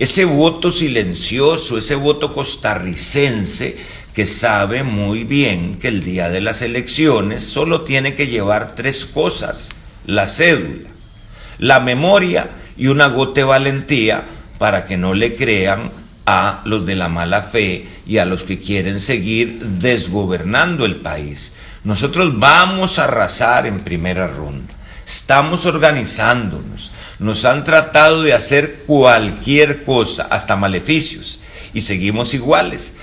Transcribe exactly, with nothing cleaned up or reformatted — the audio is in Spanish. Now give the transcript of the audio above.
ese voto silencioso, ese voto costarricense que sabe muy bien que el día de las elecciones solo tiene que llevar tres cosas: la cédula, la memoria y una gota de valentía para que no le crean a los de la mala fe y a los que quieren seguir desgobernando el país. Nosotros vamos a arrasar en primera ronda. Estamos organizándonos. Nos han tratado de hacer cualquier cosa, hasta maleficios, y seguimos iguales.